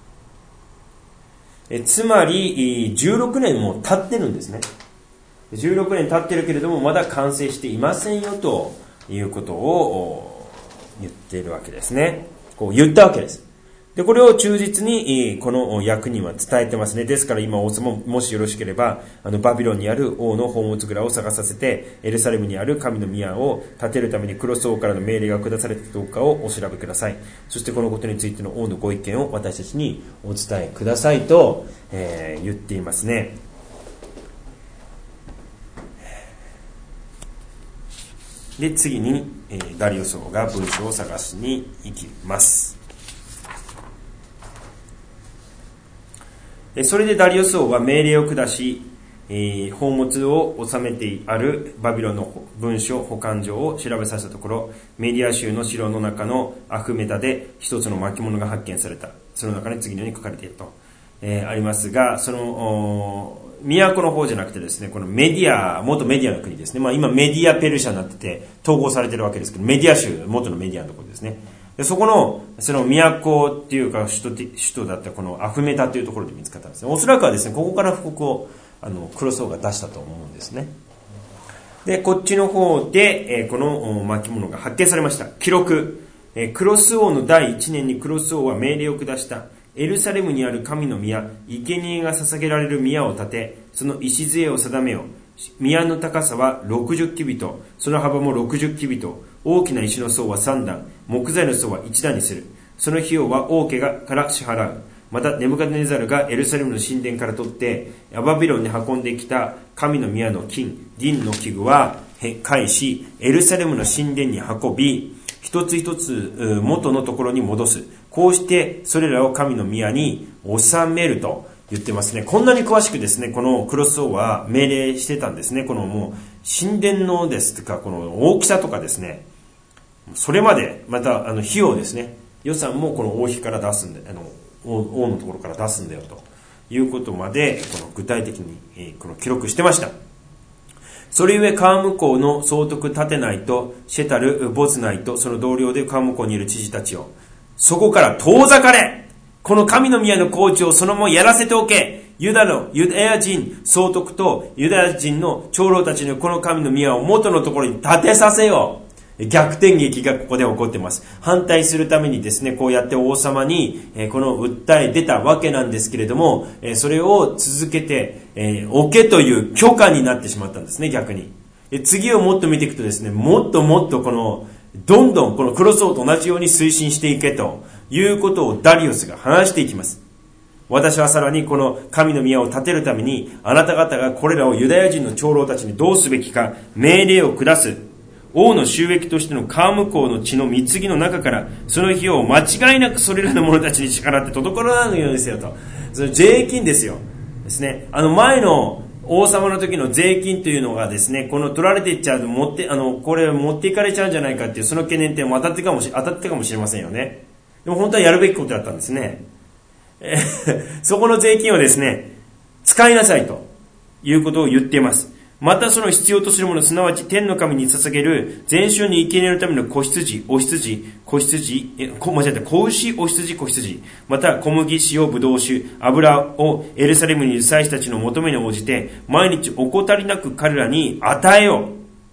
えつまり、じゅうろくねんも経ってるんですね。じゅうろくねん経ってるけれども、まだ完成していませんよと。いうことを言っているわけですね。こう言ったわけです。で、これを忠実にこの役人は伝えてますね。ですから今王様もしよろしければ、あのバビロンにある王の宝物蔵を探させて、エルサレムにある神の宮を建てるためにクロス王からの命令が下されたかどうかをお調べください。そしてこのことについての王のご意見を私たちにお伝えくださいと、えー、言っていますね。で、次に、えー、ダリオス王が文書を探しに行きます。それでダリオス王は命令を下し、えー、宝物を収めてあるバビロンの文書保管所を調べさせたところ、メディア州の城の中のアフメダで一つの巻物が発見された。その中に次のように書かれていると、えー、ありますが、その都の方じゃなくてですね、このメディア、元メディアの国ですね。まあ今メディアペルシャになってて統合されてるわけですけど、メディア州、元のメディアのところですね。でそこの、その都っていうか首都、首都だったこのアフメダというところで見つかったんですね。おそらくはですね、ここから布告を、あの、クロス王が出したと思うんですね。で、こっちの方で、えー、この巻物が発見されました。記録。 クロス王のだいいちねんにクロス王は命令を下した。エルサレムにある神の宮、生贄が捧げられる宮を建て、その礎を定めよ。宮の高さはろくじゅっキュビト、その幅もろくじゅっキュビト、大きな石の層はさん段、木材の層はいち段にする。その費用は王家がから支払う。またネブカドネザルがエルサレムの神殿から取ってバビロンに運んできた神の宮の金、銀の器具は返し、エルサレムの神殿に運び、一つ一つ元のところに戻す。こうしてそれらを神の宮に収めると言ってますね。こんなに詳しくですね、このクロス王は命令してたんですね。このもう神殿のですとか、この大きさとかですね、それまで、またあの費用ですね、予算もこの王妃から出すんで、あの王のところから出すんだよということまでこの具体的に、えー、この記録してました。それゆえ川向こうの総督タテナイとシェタルボズナイとその同僚で川向こうにいる知事たちをそこから遠ざかれ、この神の宮の工事をそのままやらせておけ。ユダのユダヤ人総督とユダヤ人の長老たちにこの神の宮を元のところに建てさせよう。逆転劇がここで起こっています。反対するためにですね、こうやって王様に、えー、この訴え出たわけなんですけれども、えー、それを続けて、えー、おけという許可になってしまったんですね、逆に。えー、次をもっと見ていくとですね、もっともっとこの、どんどんこのクロス王と同じように推進していけということをダリオスが話していきます。私はさらにこの神の宮を建てるために、あなた方がこれらをユダヤ人の長老たちにどうすべきか命令を下す。王の収益としての川向こうの地の貢ぎの中からその費用を間違いなくそれらの者たちに支払って滞らないようにせよと。その税金ですよ。ですね。あの前の王様の時の税金というのがですね、この取られていっちゃうと持って、あの、これ持っていかれちゃうんじゃないかっていうその懸念点も当たってかもし、当たってかもしれませんよね。でも本当はやるべきことだったんですね。えそこの税金をですね、使いなさいということを言っています。またその必要とするもの、すなわち天の神に捧げる全焼に生贄のための子羊、お羊、子羊、え、こ、間違えた、子牛、お羊、子羊、また小麦、塩、ぶどう酒、油をエルサレムにいる祭司たちの求めに応じて、毎日怠りなく彼らに与えよ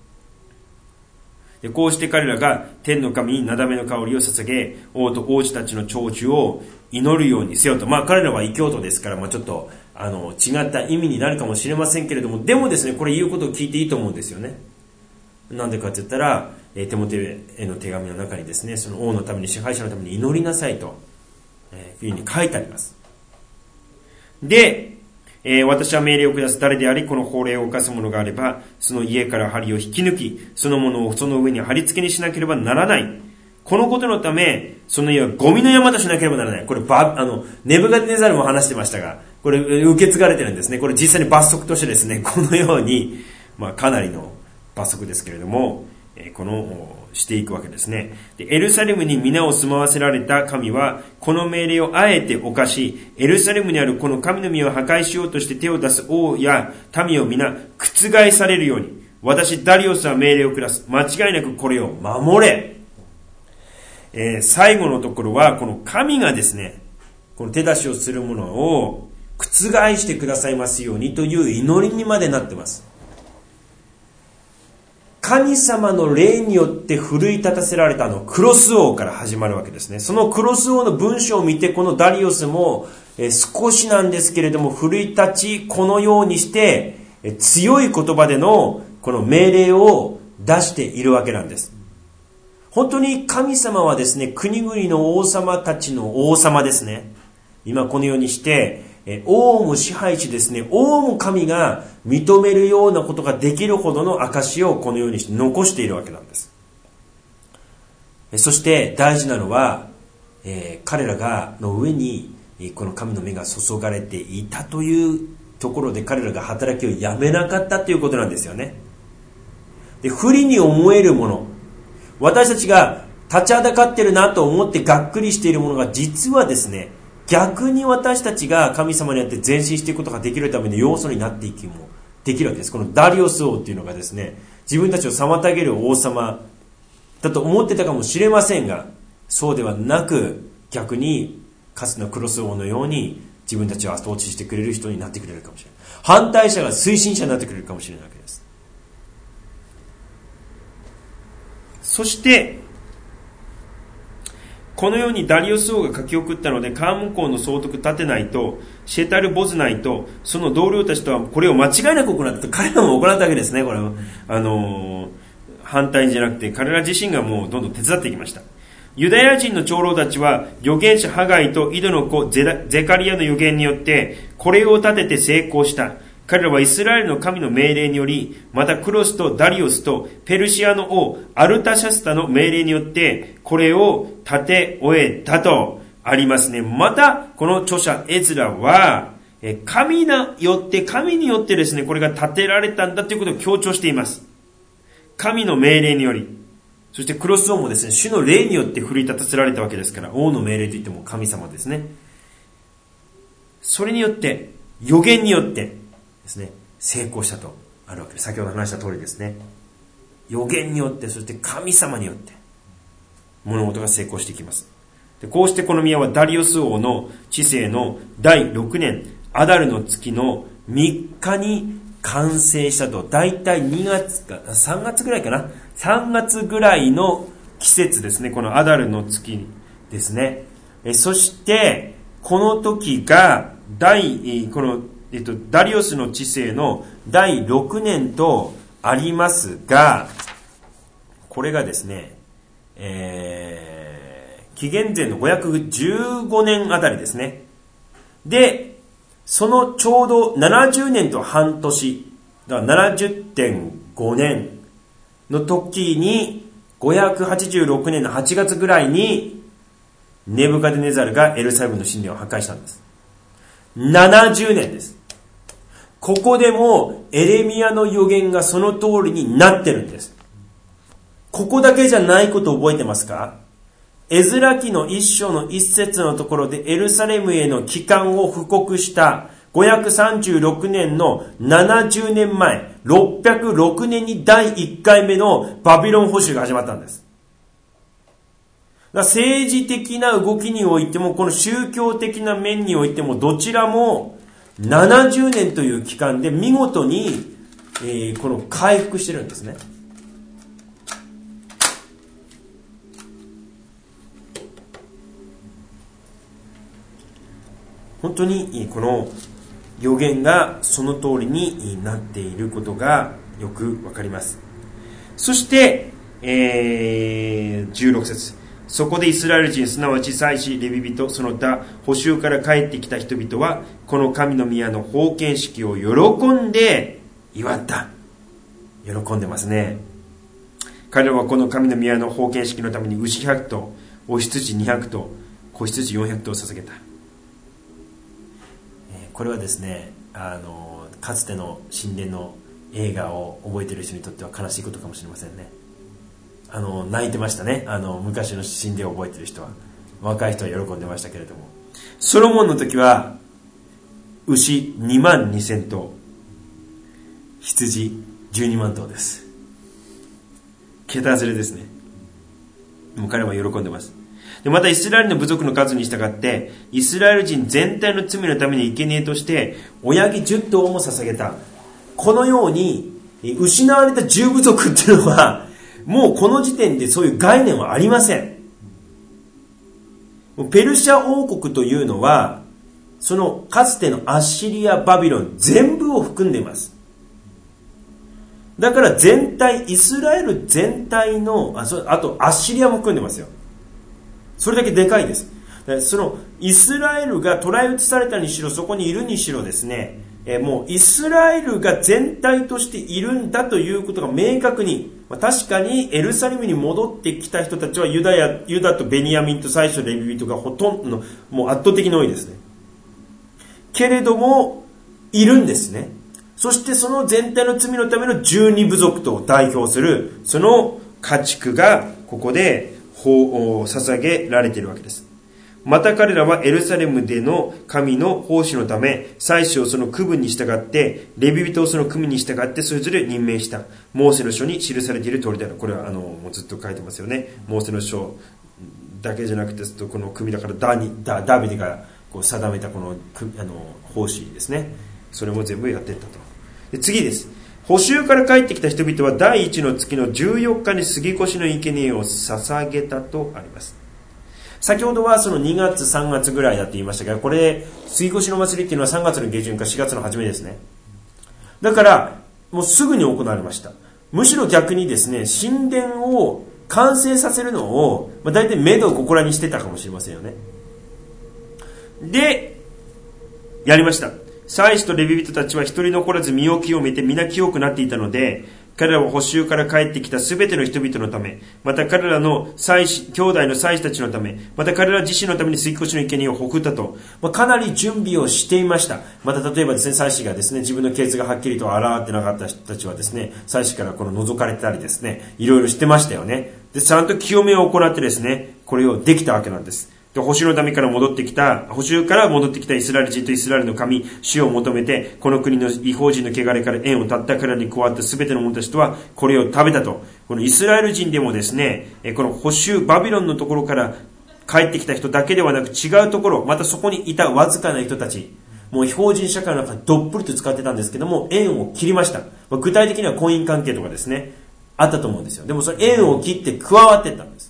う。でこうして彼らが天の神になだめの香りを捧げ、王と王子たちの長寿を祈るようにせよと。まあ彼らは異教徒ですから、まあちょっと、あの、違った意味になるかもしれませんけれども、でもですね、これ言うことを聞いていいと思うんですよね。なんでかって言ったら、えー、テモテへの手紙の中にですね、その王のために、支配者のために祈りなさいと、えー、いうふうに書いてあります。で、えー、私は命令を下す誰であり、この法令を犯す者があれば、その家から針を引き抜き、そのものをその上に貼り付けにしなければならない。このことのため、その家はゴミの山としなければならない。これ、ば、あの、ネブカデネザルも話してましたが、これ、受け継がれてるんですね。これ実際に罰則としてですね、このように、まあ、かなりの罰則ですけれども、えー、この、していくわけですね。で、エルサレムに皆を住まわせられた神は、この命令をあえて犯し、エルサレムにあるこの神の宮を破壊しようとして手を出す王や民を皆、覆されるように、私、ダリオスは命令を下す。間違いなくこれを守れ。えー、最後のところは、この神がですね、この手出しをするものを覆してくださいますようにという祈りにまでなっています。神様の霊によって奮い立たせられたあのクロス王から始まるわけですね。そのクロス王の文章を見て、このダリオスも、えー、少しなんですけれども奮い立ち、このようにして、えー、強い言葉でのこの命令を出しているわけなんです。本当に神様はですね、国々の王様たちの王様ですね。今このようにして、王も支配しですね、王も神が認めるようなことができるほどの証をこのようにして残しているわけなんです。そして大事なのは、えー、彼らがの上にこの神の目が注がれていたというところで、彼らが働きをやめなかったということなんですよね。で、不利に思えるもの、私たちが立ちはだかってるなと思ってがっくりしているものが、実はですね、逆に私たちが神様によって前進していくことができるための要素になっていきもできるわけです。このダリオス王っていうのがですね、自分たちを妨げる王様だと思ってたかもしれませんが、そうではなく、逆にかつてのクロス王のように自分たちを後押ししてくれる人になってくれるかもしれない。反対者が推進者になってくれるかもしれないわけです。そしてこのようにダリオス王が書き送ったので、カーム校の総督立てないと、シェタルボズナイと、その同僚たちとはこれを間違いなく行ったと、彼らも行ったわけですね、これは。あのー、反対じゃなくて、彼ら自身がもうどんどん手伝っていきました。ユダヤ人の長老たちは、預言者ハガイとイドの子ゼゼカリアの預言によって、これを立てて成功した。彼らはイスラエルの神の命令により、またクロスとダリオスとペルシアの王アルタシャスタの命令によって、これを立て終えたとありますね。また、この著者エズラは、神によって、神によってですね、これが立てられたんだということを強調しています。神の命令により。そしてクロス王もですね、主の霊によって奮い立たせられたわけですから、王の命令といっても神様ですね。それによって、預言によってですね、成功したとあるわけです。先ほど話した通りですね。預言によって、そして神様によって、物事が成功していきます。でこうしてこの宮はダリオス王の治世のだいろくねん、アダルの月のみっかに完成したと。だいたいにがつか、さんがつぐらいかな。さんがつぐらいの季節ですね。このアダルの月ですね。えそして、この時が、第、この、えっと、ダリオスの治世のだいろくねんとありますが、これがですね、えー、紀元前のごひゃくじゅうごねんあたりですね。で、そのちょうどななじゅうねんと半年、だから ななじゅってんごねんの時に、ごひゃくはちじゅうろくねんのはちがつぐらいに、ネブカデネザルがエルサレムの神殿を破壊したんです。ななじゅうねんです。ここでもエレミアの預言がその通りになってるんです。ここだけじゃないことを覚えてますか？エズラ記の一章の一節のところでエルサレムへの帰還を布告したごひゃくさんじゅうろくねんのななじゅうねんまえ、ろっぴゃくろくねんにだいいっかいめのバビロン捕囚が始まったんです。だから政治的な動きにおいても、この宗教的な面においても、どちらもななじゅうねんという期間で見事に、えー、この回復してるんですね。本当にこの預言がその通りになっていることがよくわかります。そして、えー、じゅうろくせつ。そこでイスラエル人、すなわち祭司、レビ人、その他、捕囚から帰ってきた人々は、この神の宮の封建式を喜んで祝った。喜んでますね。彼らはこの神の宮の封建式のために牛ひゃくとう、お羊にひゃくとう、子羊よんひゃくとうを捧げた。これはですね、あのかつての神殿の映画を覚えている人にとっては悲しいことかもしれませんね。あの泣いてましたね。あの昔の神殿を覚えている人は。若い人は喜んでましたけれども、ソロモンの時は牛にまんにせんとう、羊じゅうにまんとうです。桁外れですね。でも彼は喜んでます。でまたイスラエルの部族の数に従ってイスラエル人全体の罪のために生贄として親木じゅっとうも捧げた。このように失われたじゅう部族っていうのはもうこの時点でそういう概念はありません。ペルシャ王国というのはそのかつてのアッシリア、バビロン全部を含んでいます。だから全体、イスラエル全体の あ, そあとアッシリアも含んでますよ。それだけでかいです。そのイスラエルが捕らえ移されたにしろ、そこにいるにしろですね、えもうイスラエルが全体としているんだということが明確に、確かにエルサレムに戻ってきた人たちはユダヤ、ユダとベニヤミンと最初レビ人がほとんどの、もう圧倒的に多いですね。けれどもいるんですね。そしてその全体の罪のためのじゅうに部族と代表するその家畜がここで捧げられているわけです。また彼らはエルサレムでの神の奉仕のため、祭司をその区分に従って、レビ人をその組に従ってそれぞれ任命した。モーセの書に記されている通りである。これはあのもうずっと書いてますよね。モーセの書だけじゃなくて、この組だからダニダダビデがこう定めたこのあの奉仕ですね。それも全部やっていったと。で次です。捕囚から帰ってきた人々は第一の月のじゅうよっかに杉越の生贄を捧げたとあります。 先ほどはそのにがつさんがつぐらいだって言いましたが、これ杉越の祭りっていうのはさんがつの下旬かしがつの初めですね。だからもうすぐに行われました。むしろ逆にですね、神殿を完成させるのを、まあ、大体目処をここらにしてたかもしれませんよね。でやりました。祭司とレビ人たちは一人残らず身を清めて皆清くなっていたので、彼らは補修から帰ってきたすべての人々のため、また彼らの祭司、兄弟の祭司たちのため、また彼ら自身のために杉越の生贄を送ったと、まあ、かなり準備をしていました。また例えばですね、祭司がですね、自分のケースがはっきりと洗ってなかった人たちはですね、祭司からこの覗かれたりですね、いろいろしてましたよね。で、ちゃんと清めを行ってですね、これをできたわけなんです。で、補修の民から戻ってきた、補修から戻ってきたイスラエル人とイスラエルの神、主を求めて、この国の異邦人の汚れから縁を断った彼らに加わったすべての者たちとは、これを食べたと。このイスラエル人でもですね、この補修、バビロンのところから帰ってきた人だけではなく違うところ、またそこにいたわずかな人たち、もう異邦人社会の中でどっぷりと使ってたんですけども、縁を切りました。具体的には婚姻関係とかですね、あったと思うんですよ。でもその縁を切って加わっていったんです。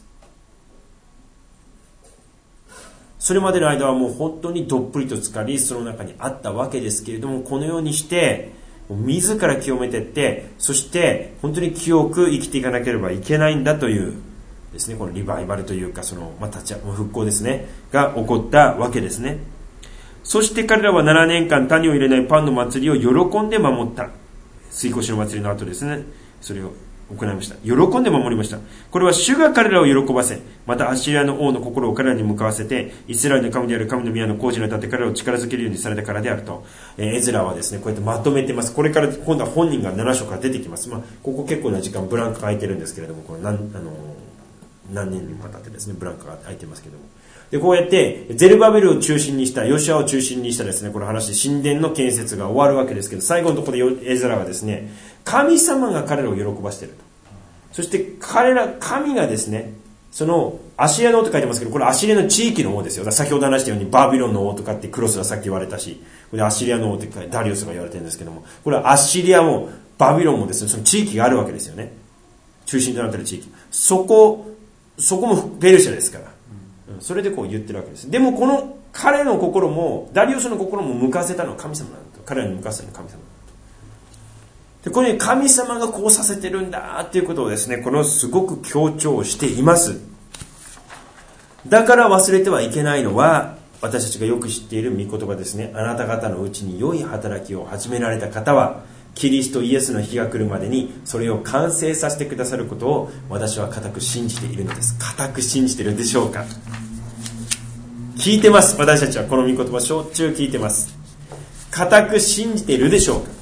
それまでの間はもう本当にどっぷりと浸かり、その中にあったわけですけれども、このようにして自ら清めていって、そして本当に清く生きていかなければいけないんだというですね、このリバイバルというか、その、まあ、立ち復興ですねが起こったわけですね。そして彼らはななねんかん種を入れないパンの祭りを喜んで守った。杉越の祭りの後ですね、それを行いました。喜んで守りました。これは主が彼らを喜ばせ、またアッシリアの王の心を彼らに向かわせて、イスラエルの神である神の宮の工事にあたって彼らを力づけるようにされたからであると。えー、エズラはですね、こうやってまとめてます。これから今度は本人がなな章から出てきます。まあ、ここ結構な時間ブランクが空いてるんですけれども、これ何、あのー、何年にもわたってですね、ブランクが空いてますけども。で、こうやって、ゼルバベルを中心にした、ヨシュアを中心にしたですね、この話で神殿の建設が終わるわけですけど、最後のところでエズラがですね、神様が彼らを喜ばせていると。そして彼ら、神がですね、そのアシリアの王と書いてますけど、これアシリアの地域の王ですよ。先ほど話したようにバビロンの王とかってクロスがさっき言われたし、これアシリアの王ってダリオスが言われてるんですけども、これはアシリアもバビロンもですね、その地域があるわけですよね。中心となっている地域。そこ、そこもペルシャですから。それでこう言ってるわけです。でもこの彼の心も、ダリオスの心も向かせたのは神様なんだと。彼らに向かせたのは神様なんだと。で、これ神様がこうさせてるんだっていうことをですね、このすごく強調しています。だから忘れてはいけないのは、私たちがよく知っている御言葉ですね。あなた方のうちに良い働きを始められた方は、キリストイエスの日が来るまでにそれを完成させてくださることを私は固く信じているのです。固く信じているでしょうか。聞いてます。私たちはこの御言葉しょっちゅう聞いてます。固く信じているでしょうか。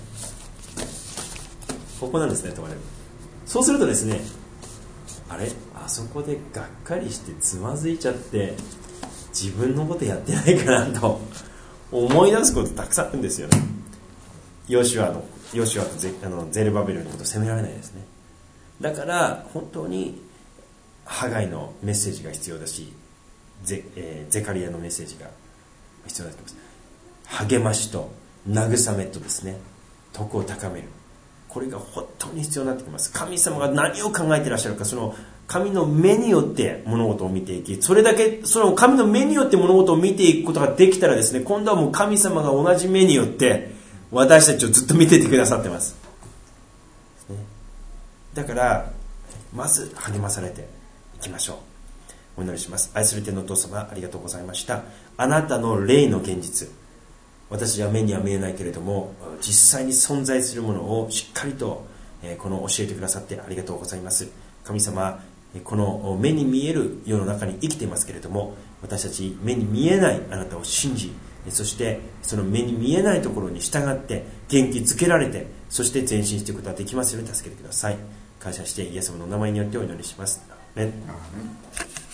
ここなんですね、問われる。そうするとですね、あれあそこでがっかりしてつまずいちゃって自分のことやってないかなと思い出すことたくさんあるんですよね。ヨシュアのヨシュアと ゼ, あのゼルバベルのことを責められないですね。だから本当にハガイのメッセージが必要だし、 ゼ,、えー、ゼカリアのメッセージが必要になっています。励ましと慰めとですね、徳を高める、これが本当に必要になってきます。神様が何を考えていらっしゃるか、その神の目によって物事を見ていき、それだけその神の目によって物事を見ていくことができたらですね、今度はもう神様が同じ目によって私たちをずっと見ていてくださってます。だからまず励まされていきましょう。お祈りします。愛する天のお父様、ありがとうございました。あなたの霊の現実、私は目には見えないけれども実際に存在するものをしっかりとこの教えてくださってありがとうございます。神様、この目に見える世の中に生きていますけれども、私たち目に見えないあなたを信じ、そしてその目に見えないところに従って元気づけられて、そして前進していくことができますように助けてください。感謝してイエス様のお名前によってお祈りします。アーメン。